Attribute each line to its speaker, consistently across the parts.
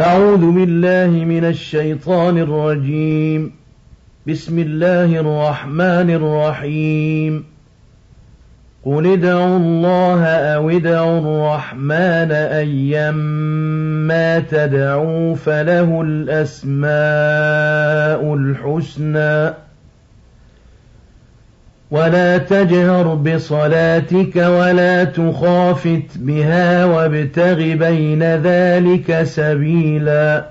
Speaker 1: أعوذ بالله من الشيطان الرجيم. بسم الله الرحمن الرحيم. قل ادعوا الله أو ادعوا الرحمن أيما تدعوا فله الأسماء الحسنى ولا تجهر بصلاتك ولا تخافت بها وابتغ بين ذلك سبيلا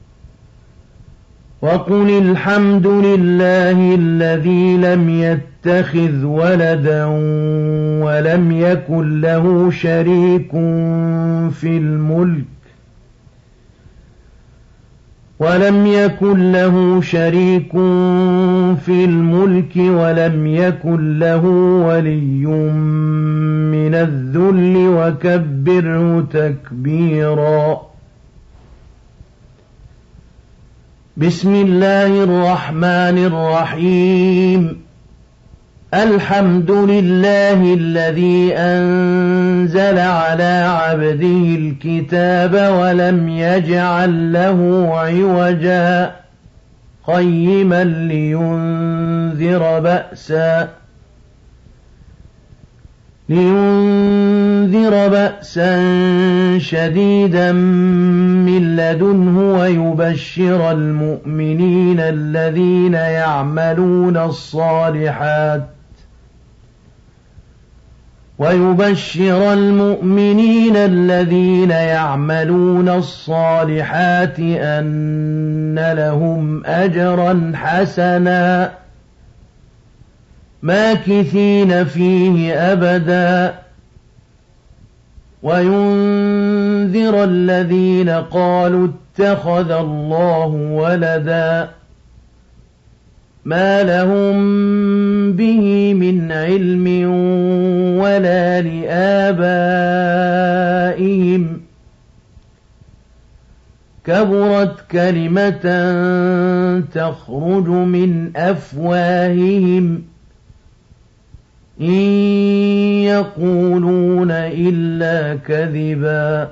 Speaker 1: وقل الحمد لله الذي لم يتخذ ولدا ولم يكن له شريك في الملك ولم يكن له ولي من الذل وكبره تكبيرا. بسم الله الرحمن الرحيم. الحمد لله الذي أنزل على عبده الكتاب ولم يجعل له عوجا قيما لينذر بأسا شديدا من لدنه ويبشر المؤمنين الذين يعملون الصالحات أن لهم أجرا حسنا ماكثين فيه أبدا وينذر الذين قالوا اتخذ الله ولدا ما لهم به من علم ولا لآبائهم كبرت كلمة تخرج من أفواههم إن يقولون إلا كذبا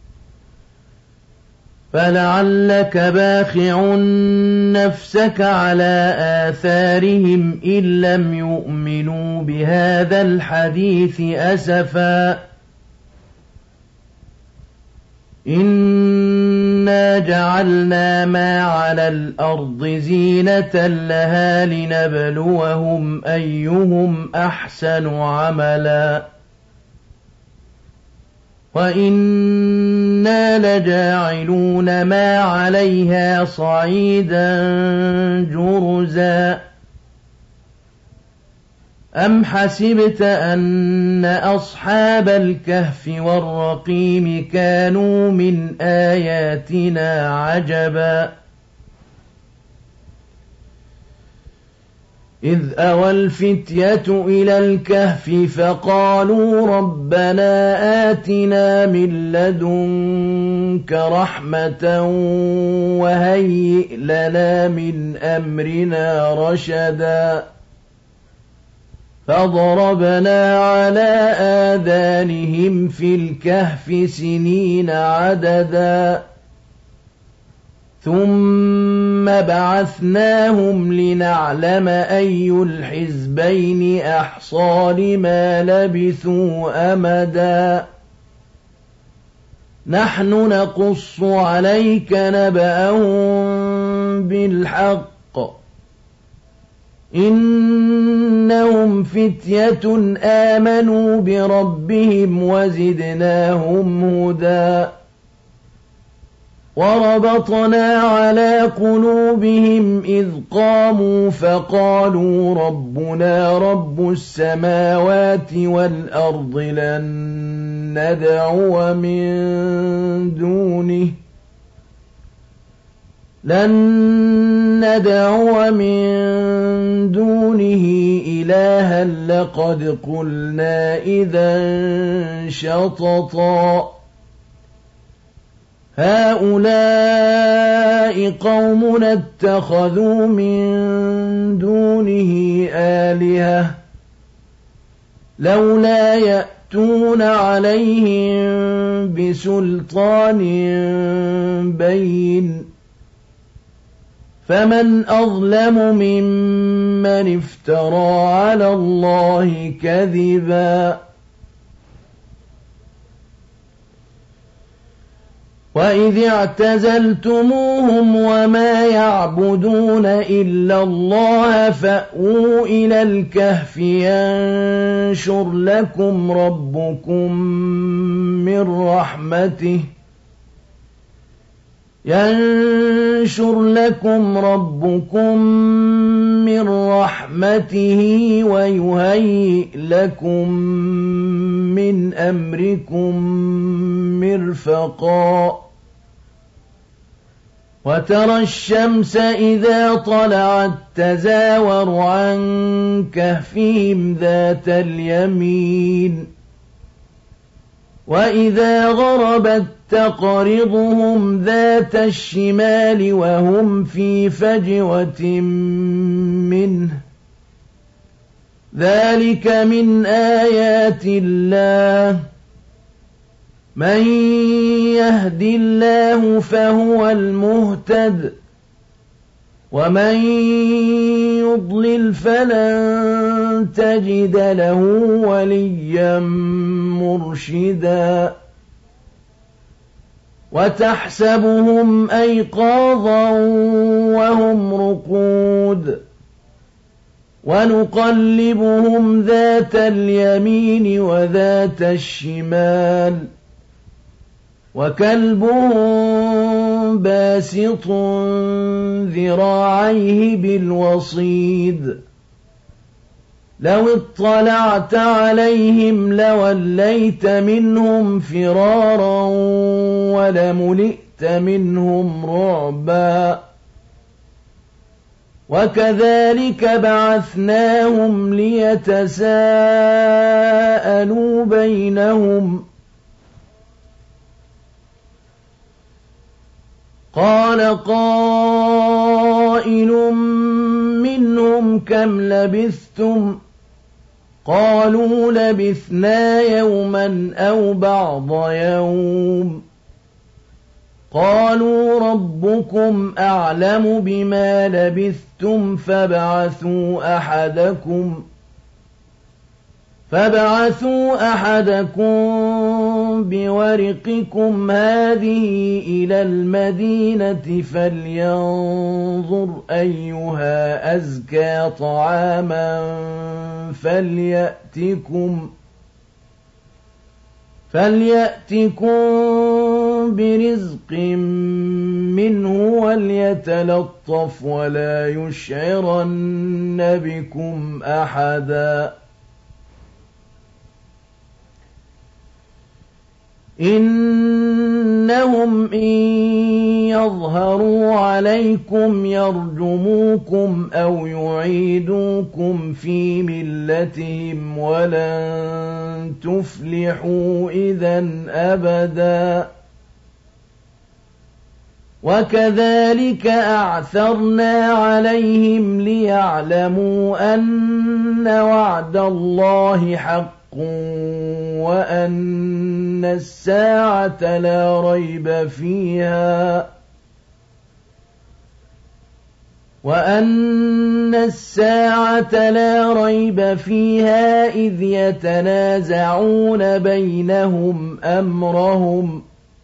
Speaker 1: فلعلك باخع نفسك على آثارهم إن لم يؤمنوا بهذا الحديث أسفا إنا جعلنا ما على الأرض زينة لها لنبلوهم أيهم أحسن عملا وإنا لجاعلون ما عليها صعيدا جرزا أم حسبت أن أصحاب الكهف والرقيم كانوا من آياتنا عجبا إذ أوى الفتية إلى الكهف فقالوا ربنا آتنا من لدنك رحمة وهيئ لنا من أمرنا رشدا فضربنا على آذانهم في الكهف سنين عددا ثم بعثناهم لنعلم أي الحزبين أحصى لما لبثوا أمدا نحن نقص عليك نبأهم بالحق إنهم فتية آمنوا بربهم وزدناهم هدى وربطنا على قلوبهم إذ قاموا فقالوا ربنا رب السماوات والأرض لن ندعو من دونه إلها لقد قلنا إذا شططا هؤلاء قومنا اتخذوا من دونه آلهة لولا يأتون يأتون عليهم بسلطان بين فمن أظلم ممن افترى على الله كذبا وإذ اعتزلتموهم وما يعبدون إلا الله فأووا إلى الكهف ينشر لكم ربكم من رحمته ويهيئ لكم من أمركم مرفقا وترى الشمس إذا طلعت تزاور عن كهفهم ذات اليمين وإذا غربت تقرضهم ذات الشمال وهم في فجوة منه ذلك من آيات الله من يهد الله فهو المهتد ومن يضلل فلن تجد له وليا مرشدا وتحسبهم أيقاظا وهم رقود ونقلبهم ذات اليمين وذات الشمال وكلبهم باسط ذراعيه بالوصيد لو اطلعت عليهم لوليت منهم فرارا ولملئت منهم رعبا وكذلك بعثناهم ليتساءلوا بينهم قال قائل منهم كم لبثتم قالوا لبثنا يوما أو بعض يوم قالوا ربكم أعلم بما لبثتم فابعثوا أحدكم بورقكم هذه إلى المدينة فلينظر أيها أزكى طعاما فليأتكم برزق منه وليتلطف ولا يشعرن بكم أحدا إنهم إن يظهروا عليكم يرجموكم أو يعيدوكم في ملتهم ولن تفلحوا إذا أبدا وكذلك أعثرنا عليهم ليعلموا أن وعد الله حق وأن الساعة لا ريب فيها إذ يتنازعون بينهم أمرهم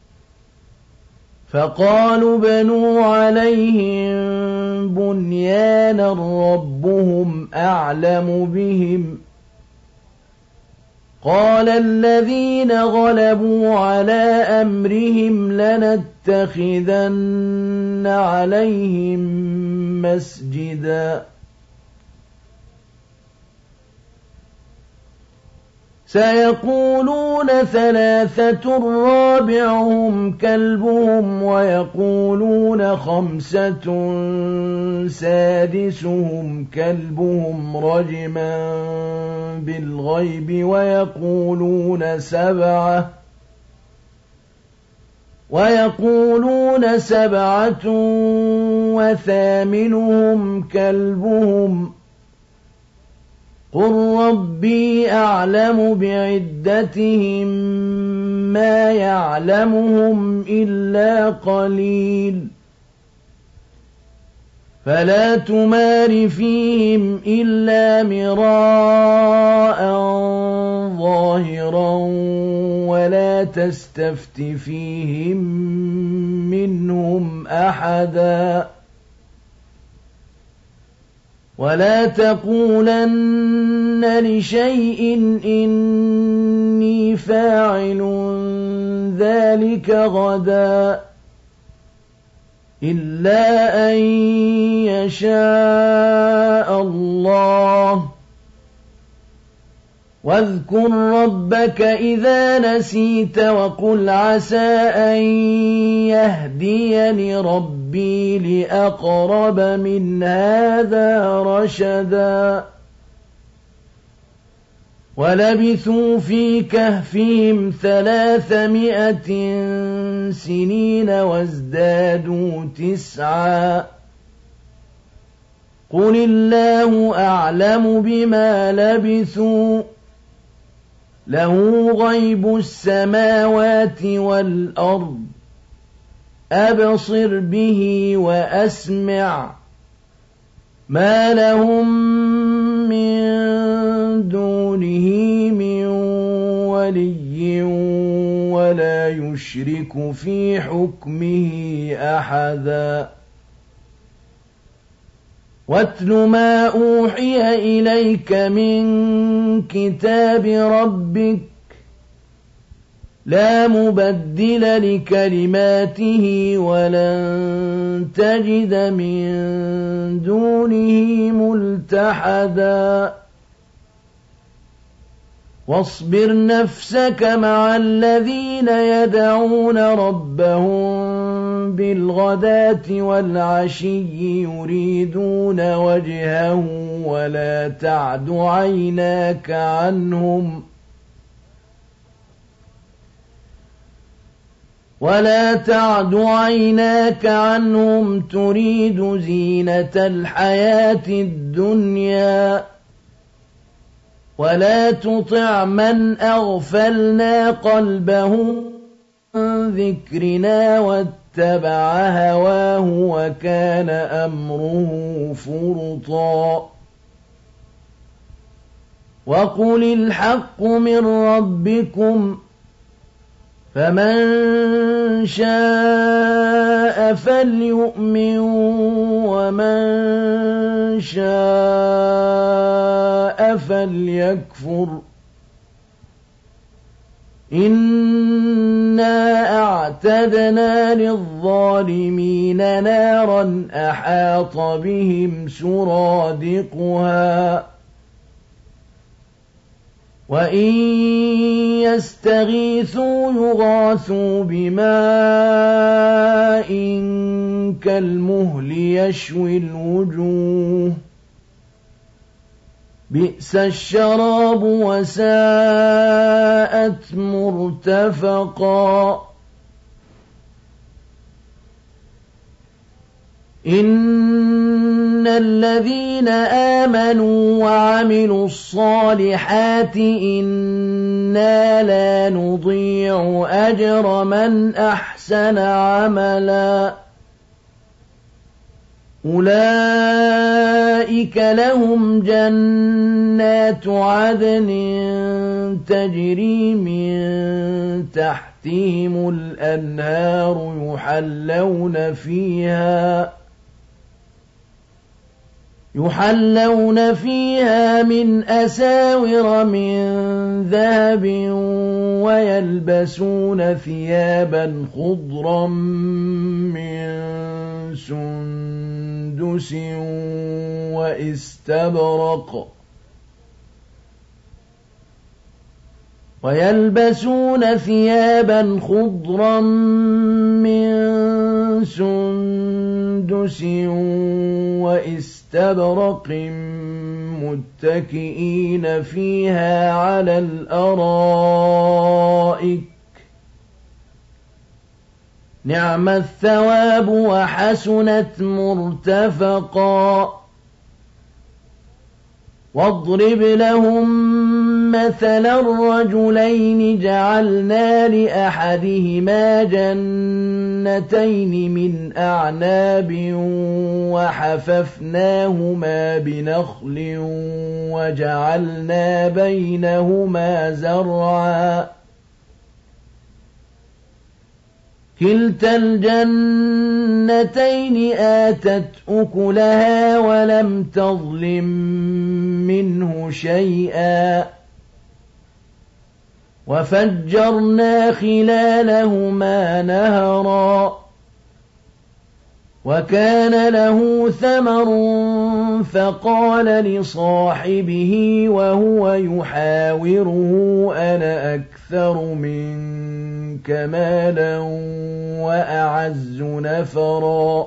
Speaker 1: فقالوا بنوا عليهم بنيانا ربهم أعلم بهم قال الذين غلبوا على أمرهم لنتخذن عليهم مسجدا سيقولون ثلاثة رابعهم كلبهم ويقولون خمسة سادسهم كلبهم رجما بالغيب ويقولون سبعة وثامنهم كلبهم قُل رَّبِّي أَعْلَمُ بِعِدَّتِهِم مَّا يَعْلَمُهُمْ إِلَّا قَلِيلٌ فَلَا تُمَارِ فِيهِمْ إِلَّا مِرَاءً ظَاهِرًا وَلَا تَسْتَفْتِ فِيهِم مِّنْهُمْ أَحَدًا وَلَا تَقُولَنَّ لِشَيْءٍ إِنِّي فَاعِلٌ ذَلِكَ غَدًا إِلَّا أَن يَشَاءَ اللَّهُ وَاذْكُر رَّبَّكَ إِذَا نَسِيتَ وَقُلْ عَسَىٰ أَن يَهْدِيَنِ رَبِّي لِأَقْرَبَ مِنْ هَٰذَا رَشَدًا وَلَبِثُوا فِي كَهْفِهِمْ 300 سِنِينَ وَازْدَادُوا 9 قُلِ اللَّهُ أَعْلَمُ بِمَا لَبِثُوا لَهُ غَيْبُ السَّمَاوَاتِ وَالْأَرْضِ أَبْصِرْ بِهِ وَأَسْمِعْ مَا لَهُم مِّن دُونِهِ مِن وَلِيٍّ وَلَا يُشْرِكُ فِي حُكْمِهِ أَحَدًا وَاتْلُ مَا أُوحِيَ إِلَيْكَ مِن كِتَابِ رَبِّكَ لَا مُبَدِّلَ لِكَلِمَاتِهِ وَلَن تَجِدَ مِن دُونِهِ مُلْتَحَدًا وَاصْبِرْ نَفْسَكَ مَعَ الَّذِينَ يَدْعُونَ رَبَّهُم بِالْغَدَاةِ وَالْعَشِيِّ يُرِيدُونَ وَجْهَهُ وَلَا تَعْدُ عَيْنَاكَ عَنْهُمْ تُرِيدُ زِينَةَ الْحَيَاةِ الدُّنْيَا وَلَا تُطِعْ مَنْ أَغْفَلْنَا قَلْبَهُ عَن ذِكْرِنَا وَاتَّبَعَ هَوَاهُ وَكَانَ أَمْرُهُ فُرُطًا وَقُلِ الْحَقُّ مِن رَّبِّكُمْ فَمَن شَاءَ فَلْيُؤْمِن وَمَن شَاءَ فَلْيَكْفُرْ إِنَّا أَعْتَدْنَا لِلظَّالِمِينَ نَارًا أَحَاطَ بِهِمْ سُرَادِقُهَا وَإِن يَسْتَغِيثُوا يُغَاثُوا بِمَاءٍ كَالْمُهْلِ يَشْوِي الْوُجُوهَ بِئْسَ الشَّرَابُ وَسَاءَتْ مُرْتَفَقًا إِنَّ الَّذِينَ آمَنُوا وَعَمِلُوا الصَّالِحَاتِ إِنَّا لَا نُضِيعُ أَجْرَ مَنْ أَحْسَنَ عَمَلًا أُولَئِكَ لَهُمْ جَنَّاتُ عَدْنٍ تَجْرِي مِن تَحْتِهِمُ الْأَنْهَارُ يُحَلَّوْنَ فِيهَا مِنْ أَسَاوِرَ مِن ذَهَبٍ وَيَلْبَسُونَ ثِيَابًا خُضْرًا مِّن سُندُسٍ وَإِسْتَبْرَقٍ مُتَّكِئِينَ فِيهَا عَلَى الْأَرَائِكِ نِعْمَ الثَّوَابُ وَحَسُنَتْ مُرْتَفَقًا واضرب لهم مثلا الرجلين جعلنا لأحدهما جنتين من أعناب وحففناهما بنخل وجعلنا بينهما زرعا كلتا الجنتين آتت أكلها ولم تظلم منه شيئا وفجرنا خلالهما نهرا وكان له ثمر فقال لصاحبه وهو يحاوره أنا أكثر منك مالا وأعز نفرا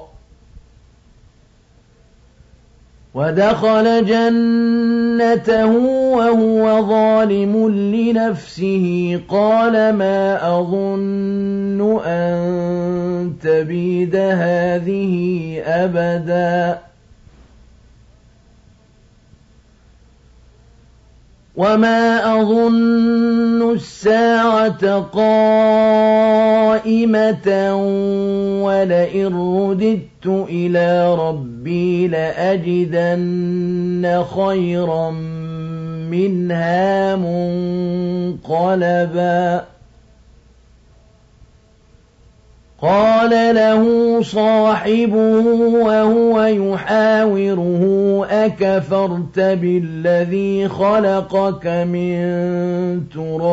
Speaker 1: ودخل جنته وهو ظالم لنفسه قال ما أظن أن تبيد هذه أبدا وما أظن الساعة قائمة ولئن رددت إلى ربي لأجدن خيرا منها منقلبا قال له صاحبه وهو يحاوره أكفرت بالذي خلقك من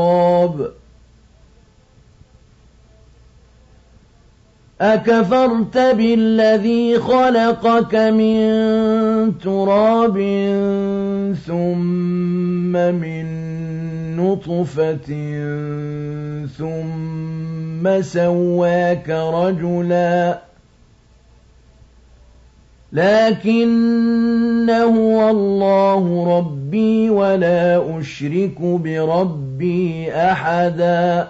Speaker 1: تراب ثم من نطفة ثم سواك رجلا لكن هو الله ربي ولا أشرك بربي أحدا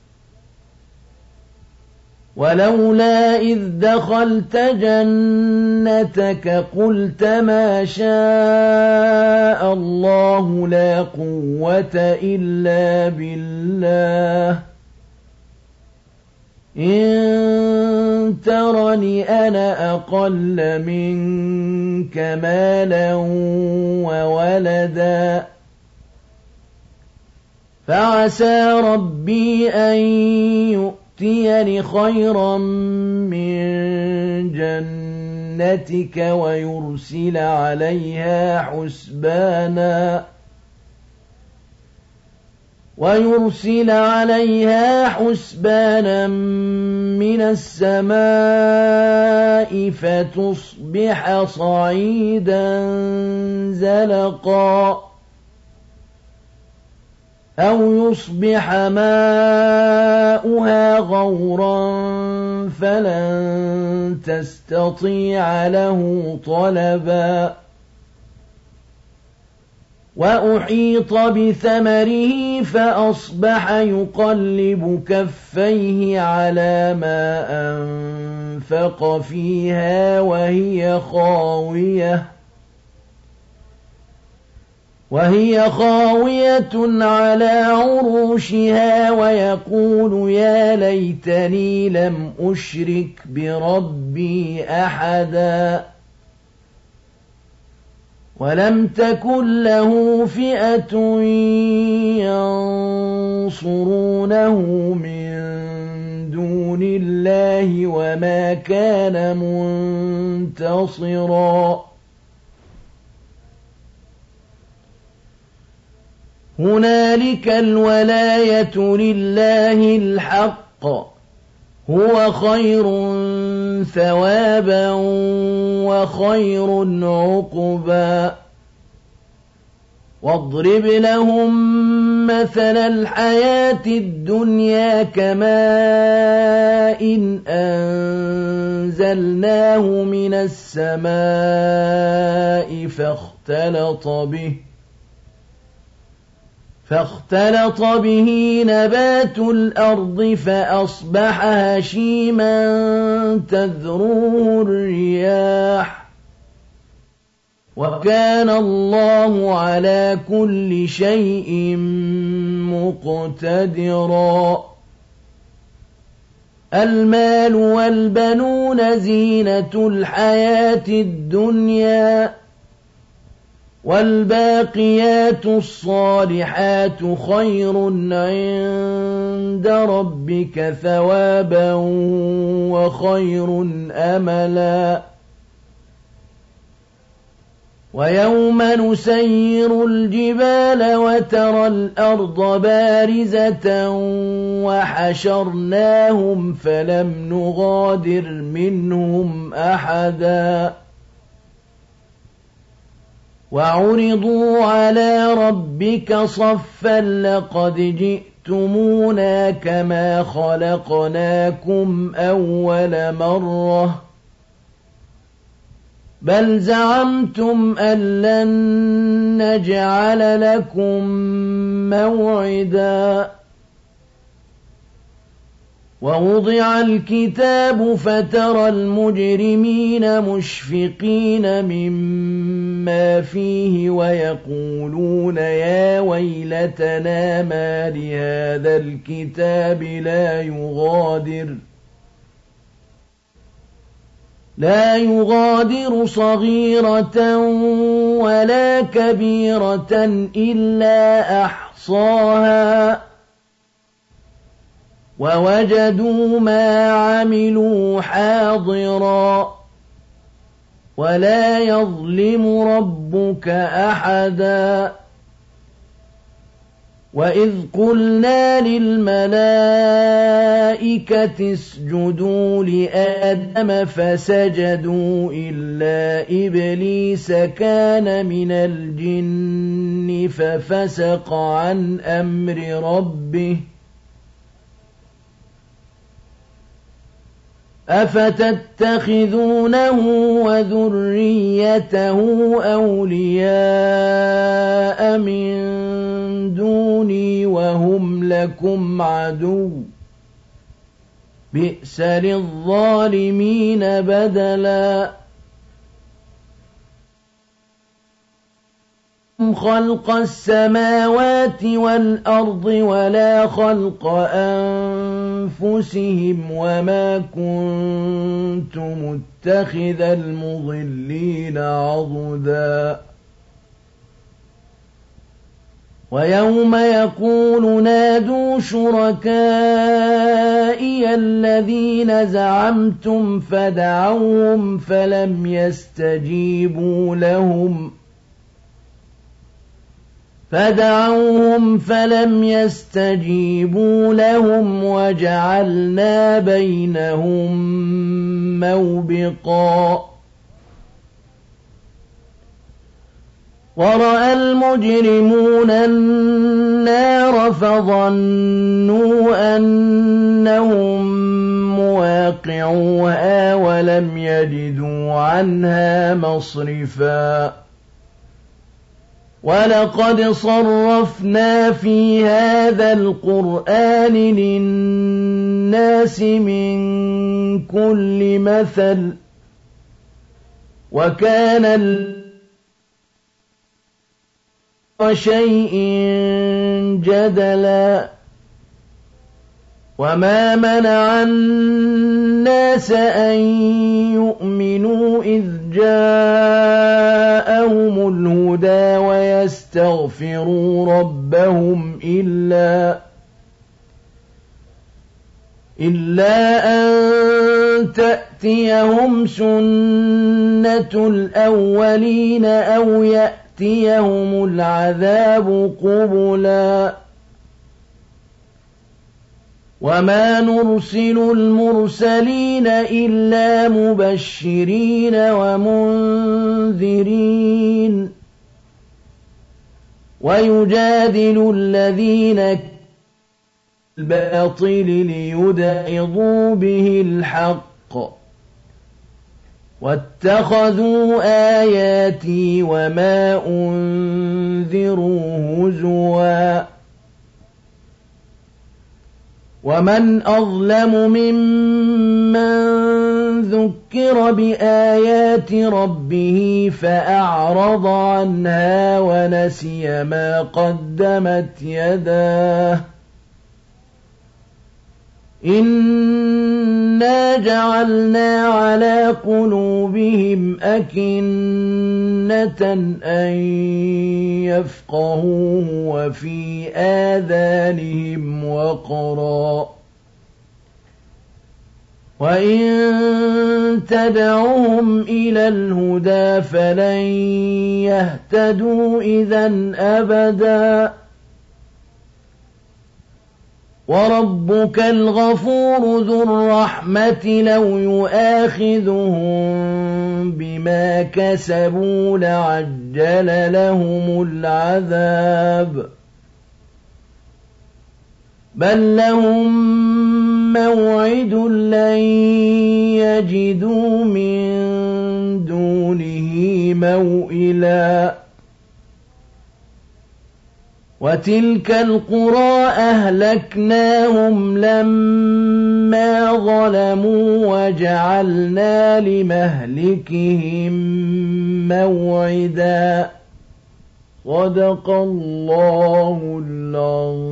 Speaker 1: ولولا إذ دخلت جنتك قلت ما شاء الله لا قوة إلا بالله إن ترني أنا أقل منك مالا وولدا فعسى ربي أن يؤتيني خيرا من جنتك ويرسل عليها حسبانا من السماء فتصبح صعيدا زلقا أو يصبح ماؤها غورا فلن تستطيع له طلبا وأحيط بثمره فأصبح يقلب كفيه على ما أنفق فيها وهي خاوية على عروشها ويقول يا ليتني لم أشرك بربي أحدا ولم تكن له فئة ينصرونه من دون الله وما كان منتصرا هنالك الولاية لله الحق هو خير ثوابا وخير عقبا واضرب لهم مثل الحياة الدنيا كماء أنزلناه من السماء فاختلط به نبات الأرض فأصبح هشيما تذروه الرياح وكان الله على كل شيء مقتدرا المال والبنون زينة الحياة الدنيا والباقيات الصالحات خير عند ربك ثوابا وخير أملا ويوم نسير الجبال وترى الأرض بارزة وحشرناهم فلم نغادر منهم أحدا وعرضوا على ربك صفا لقد جئتمونا كما خلقناكم أول مرة بل زعمتم أن لن نجعل لكم موعدا ووضع الكتاب فترى المجرمين مشفقين مما فيه ويقولون يا ويلتنا ما لهذا الكتاب لا يغادر صغيرة ولا كبيرة إلا أحصاها ووجدوا ما عملوا حاضرا ولا يظلم ربك أحدا وإذ قلنا للملائكة اسجدوا لآدم فسجدوا إلا إبليس كان من الجن ففسق عن أمر ربه أفتتخذونه وذريته أولياء من دوني وهم لكم عدو بئس للظالمين بدلا خلق السماوات والأرض ولا خلق أنفسهم وما كنت متخذ المضلين عضدا ويوم يقول نادوا شركائي الذين زعمتم فدعوهم فلم يستجيبوا لهم وجعلنا بينهم موبقا ورأى المجرمون النار فظنوا أنهم مواقعوها ولم يجدوا عنها مصرفا ولقد صرفنا في هذا القرآن للناس من كل مثل وكان شيء جدلا وما منع الناس أن يؤمنوا إذ جاءهم الهدى ويستغفروا ربهم إلا أن تأتيهم سنة الأولين أو يأتيهم العذاب قبلا وما نرسل المرسلين إلا مبشرين ومنذرين ويجادل الذين بالباطل ليدحضوا به الحق واتخذوا آياتي وما أنذروا هزوا ومن أظلم ممن ذُكِّرَ بِآيَاتِ رَبِّهِ فَأَعْرَضَ عَنْهَا وَنَسِيَ مَا قَدَّمَتْ يَدَاهُ إِنَّا جَعَلْنَا عَلَىٰ قُلُوبِهِمْ أَكِنَّةً أَن يَفْقَهُوهُ وَفِي آذَانِهِمْ وَقْرًا ۚ وَإِن تَدْعُهُمْ إِلَى الْهُدَىٰ فَلَن يَهْتَدُوا إِذًا أَبَدًا ۚ وَرَبُّكَ الْغَفُورُ ذُو الرَّحْمَةِ لَوْ يُؤَاخِذُهُم بِمَا كَسَبُوا لَعَجَّلَ لَهُمُ الْعَذَابَ ۚ بَل لَّهُم مَّوْعِدٌ لَّن يَجِدُوا مِن دُونِهِ مَوْئِلًا وَتِلْكَ الْقُرَىٰ أَهْلَكْنَاهُمْ لَمَّا ظَلَمُوا وَجَعَلْنَا لِمَهْلِكِهِم مَّوْعِدًا. صدق الله العظيم.